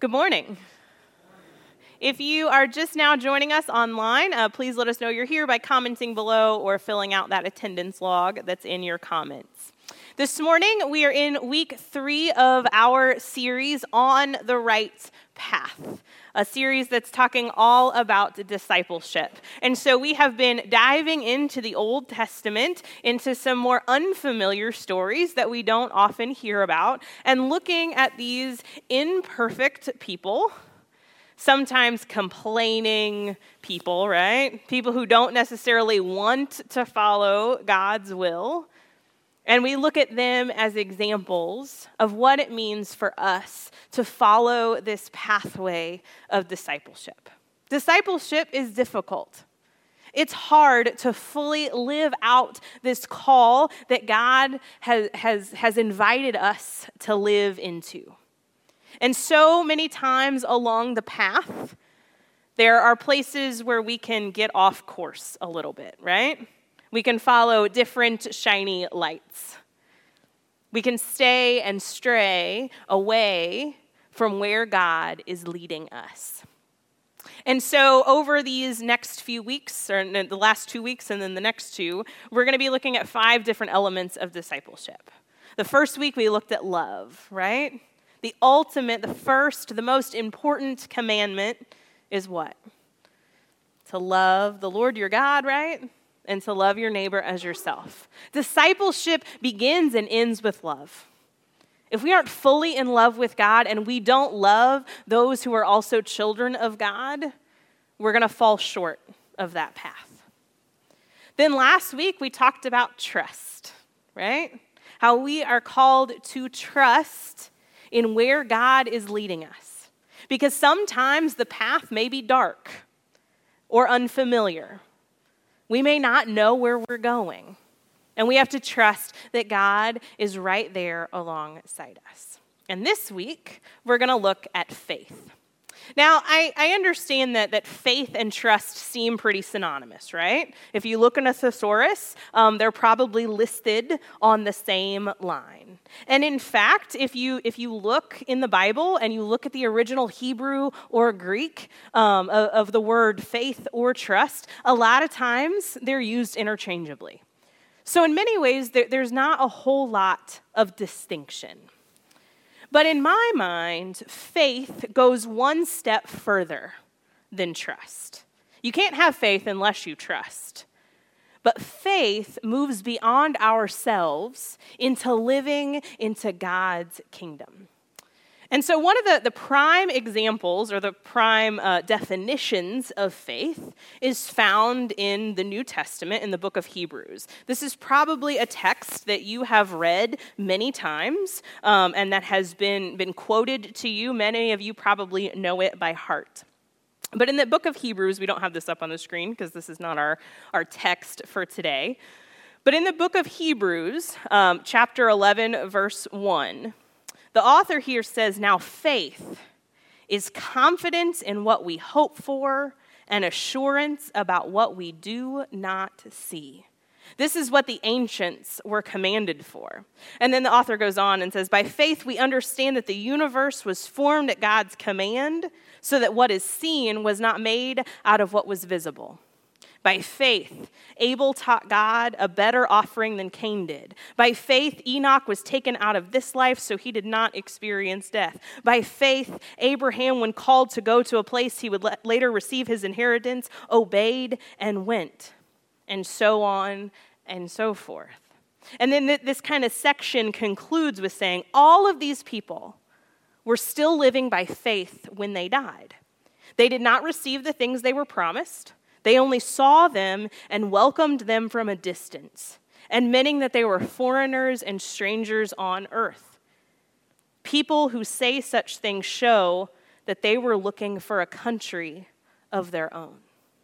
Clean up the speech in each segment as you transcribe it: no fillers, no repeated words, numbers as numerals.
Good morning. If you are just now joining us online, please let us know you're here by commenting below or filling out that attendance log that's in your comments. This morning, we are in week 3 of our series On the Right Path, a series that's talking all about discipleship. And so we have been diving into the Old Testament, into some more unfamiliar stories that we don't often hear about, and looking at these imperfect people, sometimes complaining people, right? People who don't necessarily want to follow God's will. And we look at them as examples of what it means for us to follow this pathway of discipleship. Discipleship is difficult. It's hard to fully live out this call that God has invited us to live into. And so many times along the path, there are places where we can get off course a little bit, right? We can follow different shiny lights. We can stay and stray away from where God is leading us. And so over these next few weeks, or the last 2 weeks and then the next 2, we're going to be looking at 5 different elements of discipleship. The first week we looked at love, right? The ultimate, the first, the most important commandment is what? To love the Lord your God, right? And to love your neighbor as yourself. Discipleship begins and ends with love. If we aren't fully in love with God and we don't love those who are also children of God, we're going to fall short of that path. Then last week we talked about trust, right? How we are called to trust in where God is leading us. Because sometimes the path may be dark or unfamiliar. We may not know where we're going, and we have to trust that God is right there alongside us. And this week, we're going to look at faith. Now, I understand that faith and trust seem pretty synonymous, right? If you look in a thesaurus, they're probably listed on the same line. And in fact, if you look in the Bible and you look at the original Hebrew or Greek of the word faith or trust, a lot of times they're used interchangeably. So in many ways, there's not a whole lot of distinction. But in my mind, faith goes one step further than trust. You can't have faith unless you trust. But faith moves beyond ourselves into living into God's kingdom. And so one of the prime examples or the prime definitions of faith is found in the New Testament in the book of Hebrews. This is probably a text that you have read many times and that has been quoted to you. Many of you probably know it by heart. But in the book of Hebrews, we don't have this up on the screen because this is not our text for today. But in the book of Hebrews, chapter 11, verse 1, the author here says, "Now faith is confidence in what we hope for and assurance about what we do not see." This is what the ancients were commanded for. And then the author goes on and says, "By faith we understand that the universe was formed at God's command, so that what is seen was not made out of what was visible. By faith, Abel taught God a better offering than Cain did. By faith, Enoch was taken out of this life, so he did not experience death. By faith, Abraham, when called to go to a place he would later receive his inheritance, obeyed and went." And so on and so forth. And then this kind of section concludes with saying, all of these people were still living by faith when they died. They did not receive the things they were promised. They only saw them and welcomed them from a distance, admitting that they were foreigners and strangers on earth. People who say such things show that they were looking for a country of their own.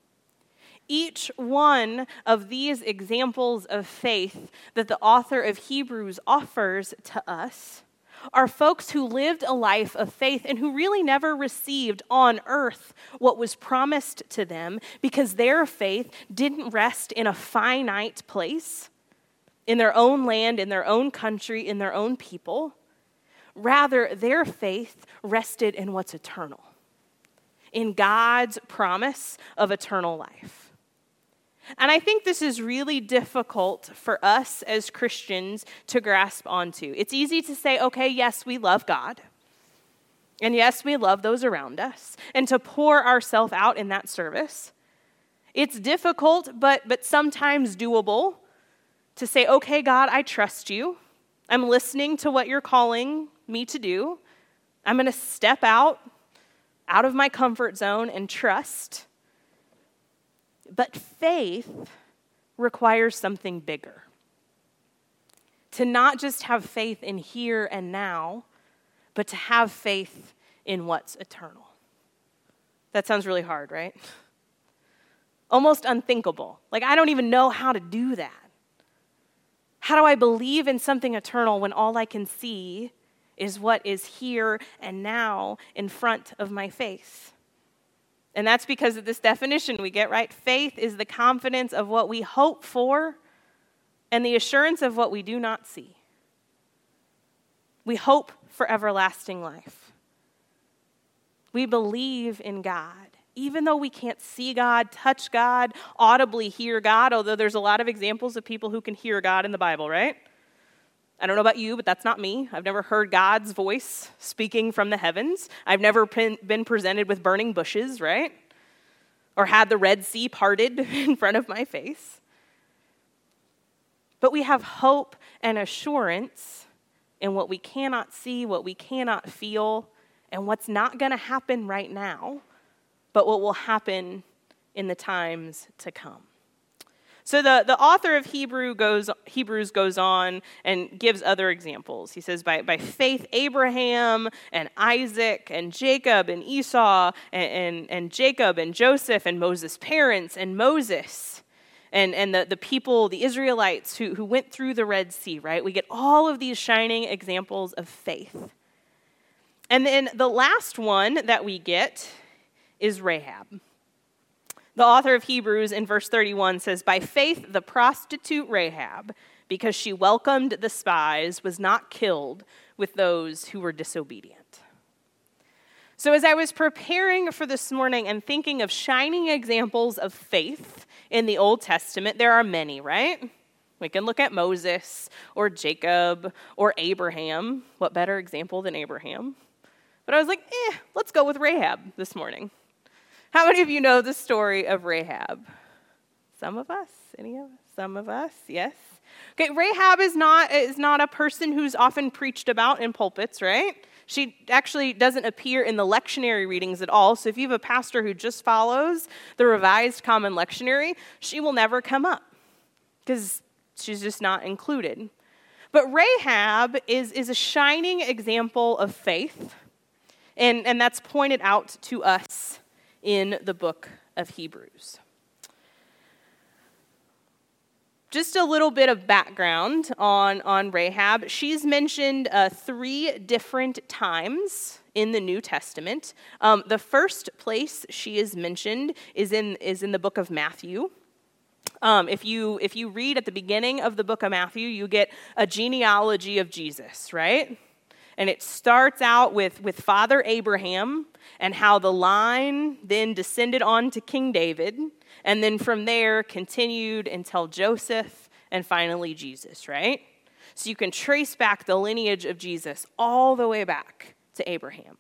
Each one of these examples of faith that the author of Hebrews offers to us are folks who lived a life of faith and who really never received on earth what was promised to them because their faith didn't rest in a finite place, in their own land, in their own country, in their own people. Rather, their faith rested in what's eternal, in God's promise of eternal life. And I think this is really difficult for us as Christians to grasp onto. It's easy to say, okay, yes, we love God. And yes, we love those around us, and to pour ourselves out in that service. It's difficult, but sometimes doable to say, okay, God, I trust you. I'm listening to what you're calling me to do. I'm going to step out of my comfort zone and trust. But faith requires something bigger. To not just have faith in here and now, but to have faith in what's eternal. That sounds really hard, right? Almost unthinkable. Like, I don't even know how to do that. How do I believe in something eternal when all I can see is what is here and now in front of my face? And that's because of this definition we get, right? Faith is the confidence of what we hope for and the assurance of what we do not see. We hope for everlasting life. We believe in God. Even though we can't see God, touch God, audibly hear God, although there's a lot of examples of people who can hear God in the Bible, right? I don't know about you, but that's not me. I've never heard God's voice speaking from the heavens. I've never been presented with burning bushes, right? Or had the Red Sea parted in front of my face. But we have hope and assurance in what we cannot see, what we cannot feel, and what's not going to happen right now, but what will happen in the times to come. So the author of Hebrews goes on and gives other examples. He says, by faith, Abraham and Isaac and Jacob and Esau and Jacob and Joseph and Moses' parents and Moses and the people, the Israelites who went through the Red Sea, right? We get all of these shining examples of faith. And then the last one that we get is Rahab. The author of Hebrews in verse 31 says, by faith the prostitute Rahab, because she welcomed the spies, was not killed with those who were disobedient. So as I was preparing for this morning and thinking of shining examples of faith in the Old Testament, there are many, right? We can look at Moses or Jacob or Abraham. What better example than Abraham? But I was like, let's go with Rahab this morning. How many of you know the story of Rahab? Some of us? Any of us? Some of us? Yes. Okay, Rahab is not a person who's often preached about in pulpits, right? She actually doesn't appear in the lectionary readings at all. So if you have a pastor who just follows the Revised Common Lectionary, she will never come up because she's just not included. But Rahab is a shining example of faith, and that's pointed out to us in the book of Hebrews. Just a little bit of background on Rahab. She's mentioned 3 different times in the New Testament. The first place she is mentioned is in the book of Matthew. If you read at the beginning of the book of Matthew, you get a genealogy of Jesus, right? And it starts out with Father Abraham and how the line then descended on to King David, and then from there continued until Joseph and finally Jesus, right? So you can trace back the lineage of Jesus all the way back to Abraham.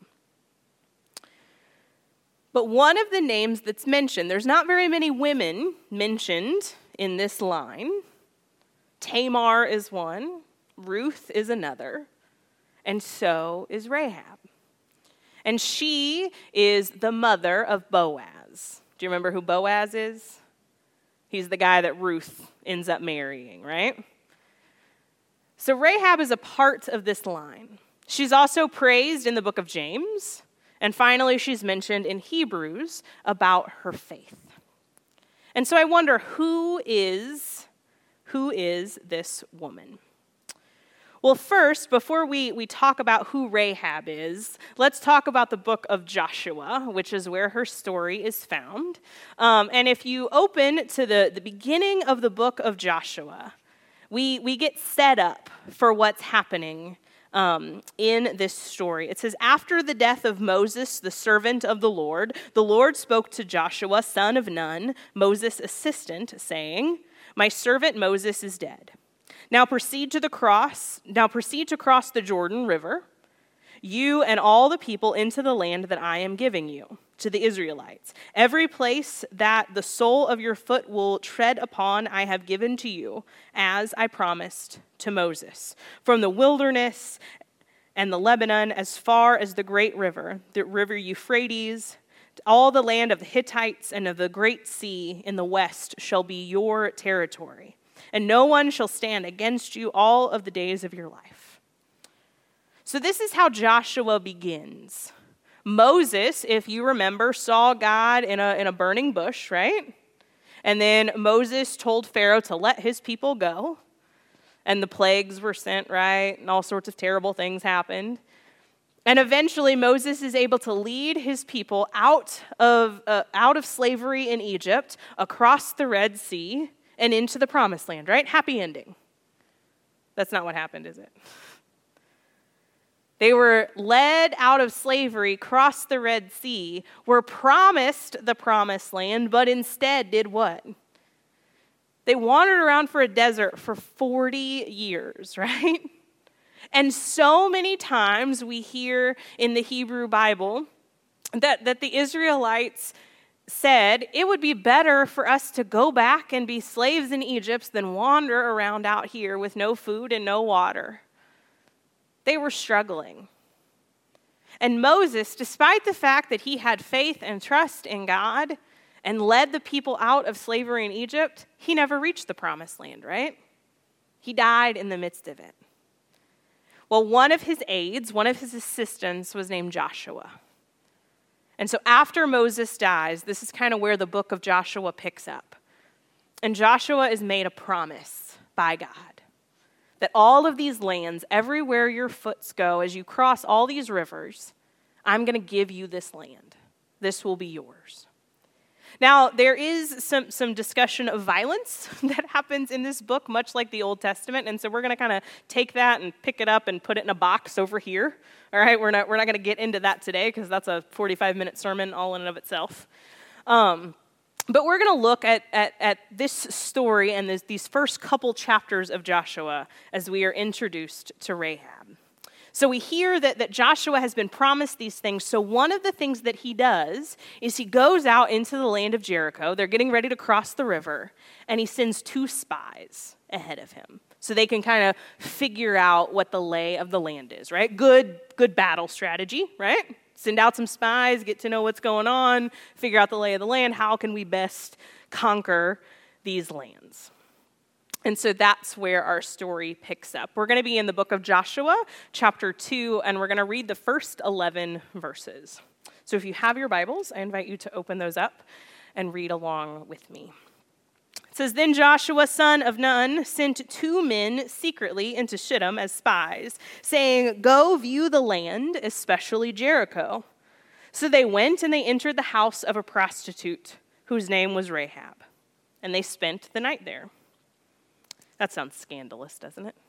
But one of the names that's mentioned, there's not very many women mentioned in this line. Tamar is one, Ruth is another, and so is Rahab. And she is the mother of Boaz. Do you remember who Boaz is? He's the guy that Ruth ends up marrying, right? So Rahab is a part of this line. She's also praised in the book of James. And finally, she's mentioned in Hebrews about her faith. And so I wonder, who is this woman? Well, first, before we talk about who Rahab is, let's talk about the book of Joshua, which is where her story is found. And if you open to the beginning of the book of Joshua, we get set up for what's happening in this story. It says, after the death of Moses, the servant of the Lord spoke to Joshua, son of Nun, Moses' assistant, saying, my servant Moses is dead. Now proceed to cross the Jordan River, you and all the people, into the land that I am giving you, to the Israelites. Every place that the sole of your foot will tread upon, I have given to you, as I promised to Moses. From the wilderness and the Lebanon, as far as the great river, the river Euphrates, all the land of the Hittites and of the great sea in the west shall be your territory. And no one shall stand against you all of the days of your life. So this is how Joshua begins. Moses, if you remember, saw God in a burning bush, right? And then Moses told Pharaoh to let his people go. And the plagues were sent, right? And all sorts of terrible things happened. And eventually Moses is able to lead his people out of slavery in Egypt, across the Red Sea, and into the Promised Land, right? Happy ending. That's not what happened, is it? They were led out of slavery, crossed the Red Sea, were promised the Promised Land, but instead did what? They wandered around for a desert for 40 years, right? And so many times we hear in the Hebrew Bible that the Israelites said, it would be better for us to go back and be slaves in Egypt than wander around out here with no food and no water. They were struggling. And Moses, despite the fact that he had faith and trust in God and led the people out of slavery in Egypt, he never reached the Promised Land, right? He died in the midst of it. Well, one of his aides, one of his assistants, was named Joshua. And so after Moses dies, this is kind of where the book of Joshua picks up. And Joshua is made a promise by God that all of these lands, everywhere your foots go, as you cross all these rivers, I'm going to give you this land. This will be yours. Now, there is some discussion of violence that happens in this book, much like the Old Testament, and so we're going to kind of take that and pick it up and put it in a box over here. All right, we're not going to get into that today because that's a 45-minute sermon all in and of itself. But we're going to look at this story and these first couple chapters of Joshua as we are introduced to Rahab. So we hear that Joshua has been promised these things. So one of the things that he does is he goes out into the land of Jericho. They're getting ready to cross the river, and he sends 2 spies ahead of him so they can kind of figure out what the lay of the land is, right? Good battle strategy, right? Send out some spies, get to know what's going on, figure out the lay of the land. How can we best conquer these lands? And so that's where our story picks up. We're going to be in the book of Joshua, chapter 2, and we're going to read the first 11 verses. So if you have your Bibles, I invite you to open those up and read along with me. It says, then Joshua, son of Nun, sent 2 men secretly into Shittim as spies, saying, go view the land, especially Jericho. So they went and they entered the house of a prostitute whose name was Rahab, and they spent the night there. That sounds scandalous, doesn't it?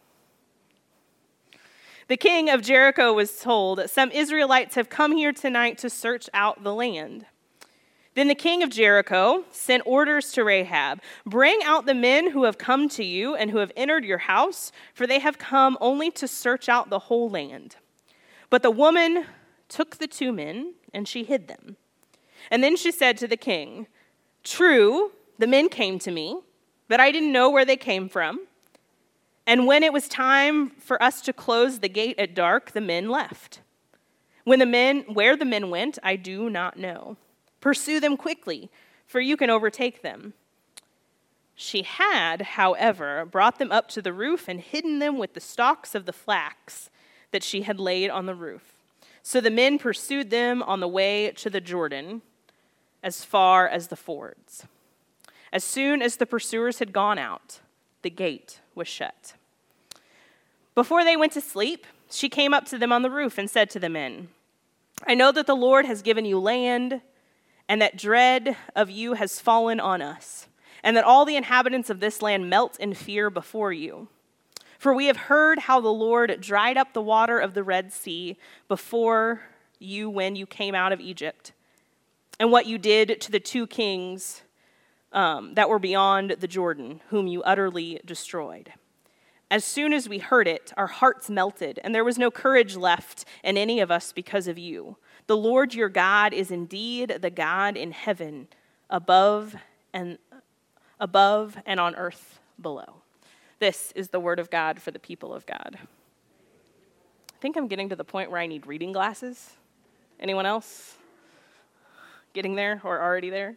The king of Jericho was told, some Israelites have come here tonight to search out the land. Then the king of Jericho sent orders to Rahab, bring out the men who have come to you and who have entered your house, for they have come only to search out the whole land. But the woman took the 2 men and she hid them. And then she said to the king, true, the men came to me, but I didn't know where they came from. And when it was time for us to close the gate at dark, the men left. Where the men went, I do not know. Pursue them quickly, for you can overtake them. She had, however, brought them up to the roof and hidden them with the stalks of the flax that she had laid on the roof. So the men pursued them on the way to the Jordan, as far as the fords. As soon as the pursuers had gone out, the gate was shut. Before they went to sleep, she came up to them on the roof and said to the men, I know that the Lord has given you land, and that dread of you has fallen on us, and that all the inhabitants of this land melt in fear before you. For we have heard how the Lord dried up the water of the Red Sea before you when you came out of Egypt, and what you did to the two kings that were beyond the Jordan, whom you utterly destroyed. As soon as we heard it, our hearts melted, and there was no courage left in any of us because of you. The Lord your God is indeed the God in heaven, above and on earth below. This is the word of God for the people of God. I think I'm getting to the point where I need reading glasses. Anyone else? Getting there or already there?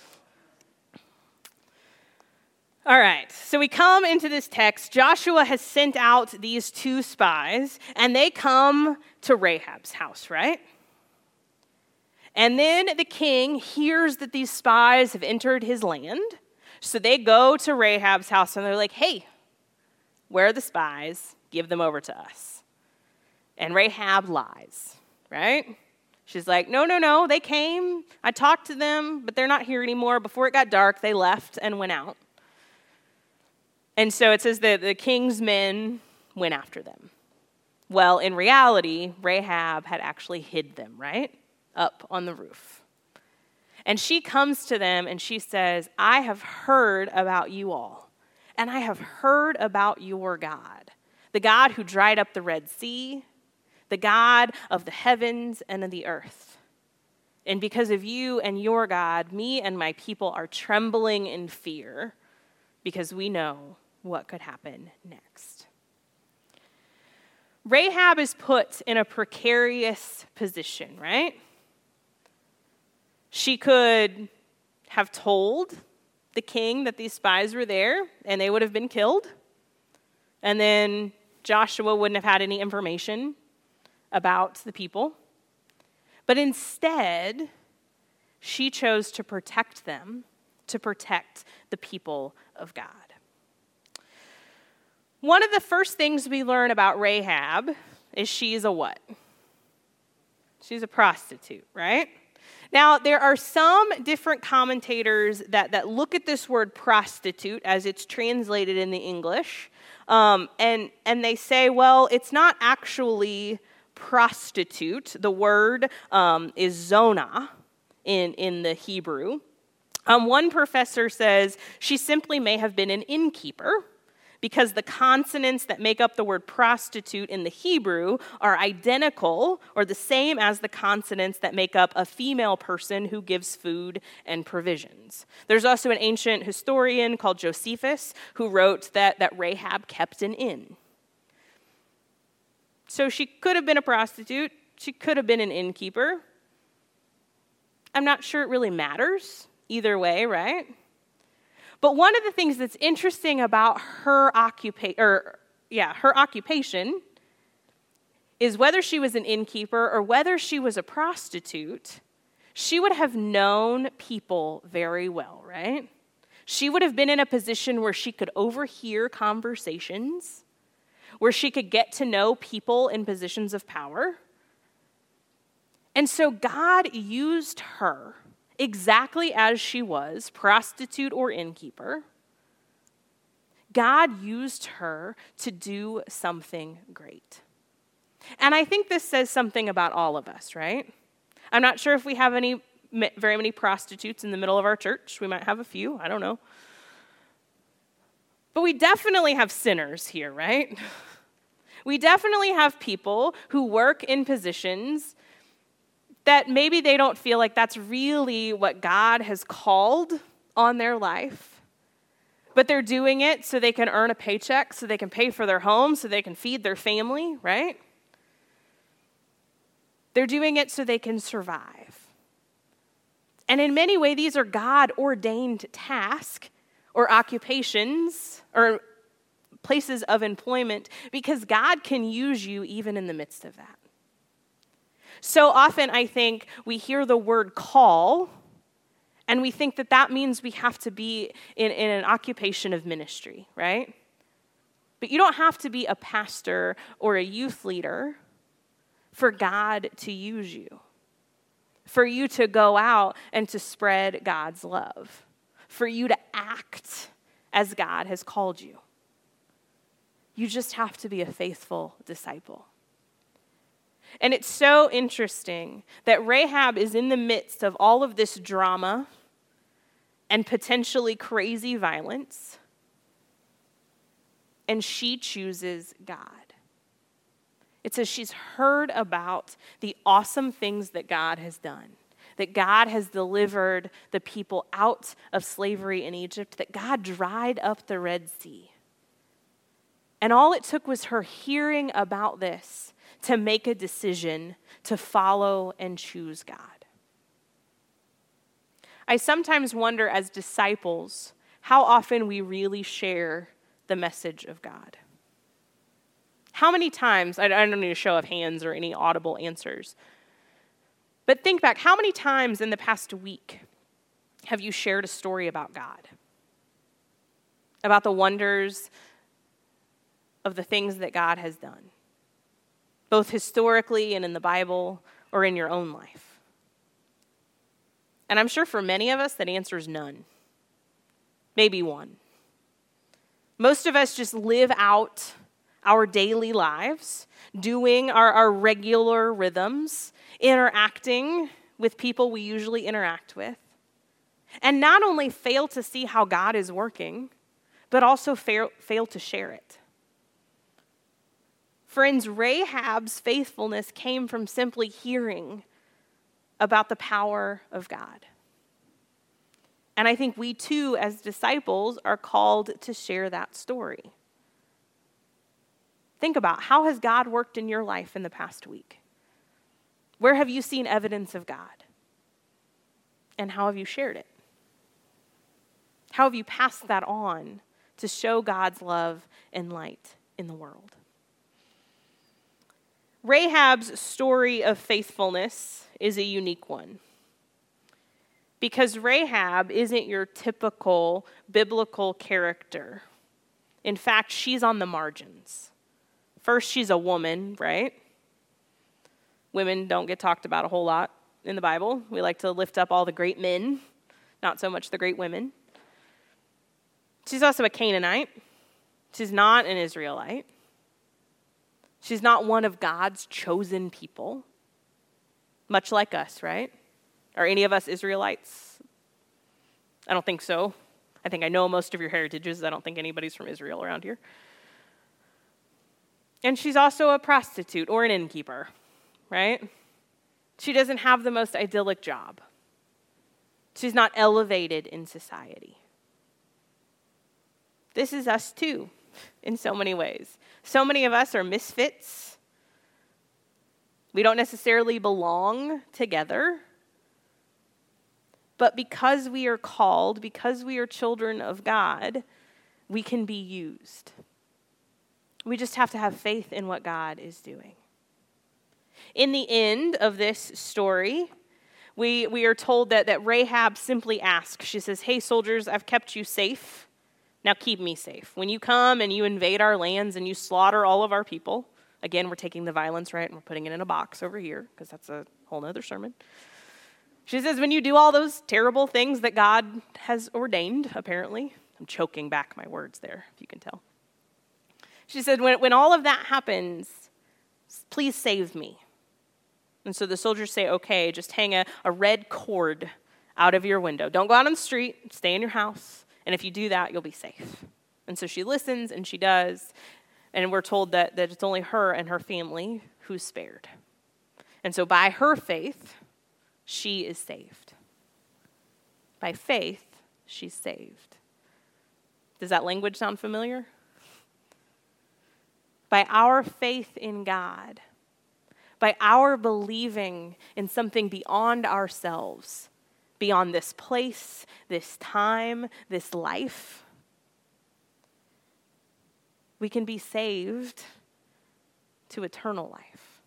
All right, so we come into this text. Joshua has sent out these two spies, and they come to Rahab's house, right? And then the king hears that these spies have entered his land, so they go to Rahab's house, and they're like, hey, where are the spies? Give them over to us. And Rahab lies, right? She's like, no, they came. I talked to them, but they're not here anymore. Before it got dark, they left and went out. And so it says that the king's men went after them. Well, in reality, Rahab had actually hid them, right? Up on the roof. And she comes to them and she says, I have heard about you all. And I have heard about your God, the God who dried up the Red Sea, the God of the heavens and of the earth. And because of you and your God, me and my people are trembling in fear because we know what could happen next. Rahab is put in a precarious position, right? She could have told the king that these spies were there and they would have been killed. And then Joshua wouldn't have had any information about the people. But instead, she chose to protect them, to protect the people of God. One of the first things we learn about Rahab is she's a what? She's a prostitute, right? Now, there are some different commentators that look at this word prostitute as it's translated in the English, and they say, well, it's not actually prostitute. The word is zona in the Hebrew. One professor says she simply may have been an innkeeper, because the consonants that make up the word prostitute in the Hebrew are identical or the same as the consonants that make up a female person who gives food and provisions. There's also an ancient historian called Josephus who wrote that Rahab kept an inn. So she could have been a prostitute. She could have been an innkeeper. I'm not sure it really matters either way, right? But one of the things that's interesting about her occupation is whether she was an innkeeper or whether she was a prostitute, she would have known people very well, right? She would have been in a position where she could overhear conversations, where she could get to know people in positions of power. And so God used her exactly as she was, prostitute or innkeeper. God used her to do something great. And I think this says something about all of us, right? I'm not sure if we have very many prostitutes in the middle of our church. We might have a few, I don't know. But we definitely have sinners here, right? We definitely have people who work in positions that maybe they don't feel like that's really what God has called on their life, but they're doing it so they can earn a paycheck, so they can pay for their home, so they can feed their family, right? They're doing it so they can survive. And in many ways, these are God-ordained tasks or occupations or places of employment because God can use you even in the midst of that. So often, I think, we hear the word call, and we think that means we have to be in an occupation of ministry, right? But you don't have to be a pastor or a youth leader for God to use you, for you to go out and to spread God's love, for you to act as God has called you. You just have to be a faithful disciple. And it's so interesting that Rahab is in the midst of all of this drama and potentially crazy violence, and she chooses God. It says she's heard about the awesome things that God has done, that God has delivered the people out of slavery in Egypt, that God dried up the Red Sea. And all it took was her hearing about this to make a decision to follow and choose God. I sometimes wonder as disciples how often we really share the message of God. How many times, I don't need a show of hands or any audible answers, but think back, how many times in the past week have you shared a story about God? About the wonders of the things that God has done, both historically and in the Bible or in your own life? And I'm sure for many of us that answer is none, maybe one. Most of us just live out our daily lives, doing our regular rhythms, interacting with people we usually interact with, and not only fail to see how God is working, but also fail to share it. Friends, Rahab's faithfulness came from simply hearing about the power of God. And I think we too, as disciples, are called to share that story. Think about, how has God worked in your life in the past week? Where have you seen evidence of God? And how have you shared it? How have you passed that on to show God's love and light in the world? Rahab's story of faithfulness is a unique one, because Rahab isn't your typical biblical character. In fact, she's on the margins. First, she's a woman, right? Women don't get talked about a whole lot in the Bible. We like to lift up all the great men, not so much the great women. She's also a Canaanite. She's not an Israelite. She's not one of God's chosen people, much like us, right? Are any of us Israelites? I don't think so. I think I know most of your heritages. I don't think anybody's from Israel around here. And she's also a prostitute or an innkeeper, right? She doesn't have the most idyllic job. She's not elevated in society. This is us too, in so many ways. So many of us are misfits. We don't necessarily belong together. But because we are called, because we are children of God, we can be used. We just have to have faith in what God is doing. In the end of this story, we are told that Rahab simply asks. She says, "Hey, soldiers, I've kept you safe. Now keep me safe. When you come and you invade our lands and you slaughter all of our people," again, we're taking the violence, right, and we're putting it in a box over here, because that's a whole other sermon. She says, when you do all those terrible things that God has ordained, apparently. I'm choking back my words there, if you can tell. She said, when all of that happens, please save me. And so the soldiers say, okay, just hang a red cord out of your window. Don't go out on the street. Stay in your house. And if you do that, you'll be safe. And so she listens, and she does. And we're told that it's only her and her family who's spared. And so by her faith, she is saved. By faith, she's saved. Does that language sound familiar? By our faith in God, by our believing in something beyond ourselves, beyond this place, this time, this life, we can be saved to eternal life.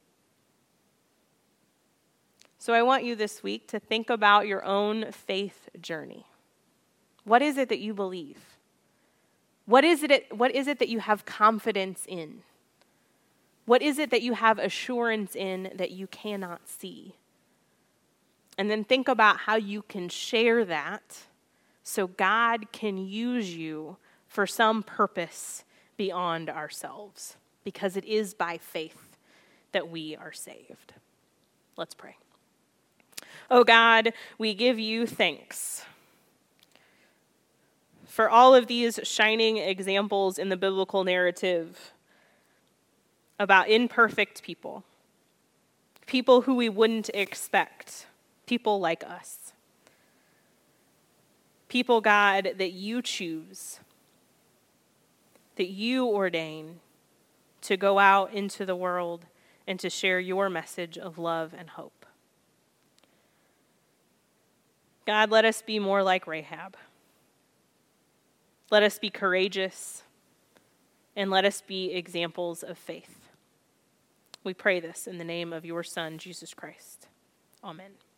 So I want you this week to think about your own faith journey. What is it that you believe? What is it that you have confidence in? What is it that you have assurance in that you cannot see? And then think about how you can share that so God can use you for some purpose beyond ourselves, because it is by faith that we are saved. Let's pray. Oh God, we give you thanks for all of these shining examples in the biblical narrative about imperfect people, people who we wouldn't expect, people like us. People, God, that you choose, that you ordain to go out into the world and to share your message of love and hope. God, let us be more like Rahab. Let us be courageous, and let us be examples of faith. We pray this in the name of your Son, Jesus Christ. Amen.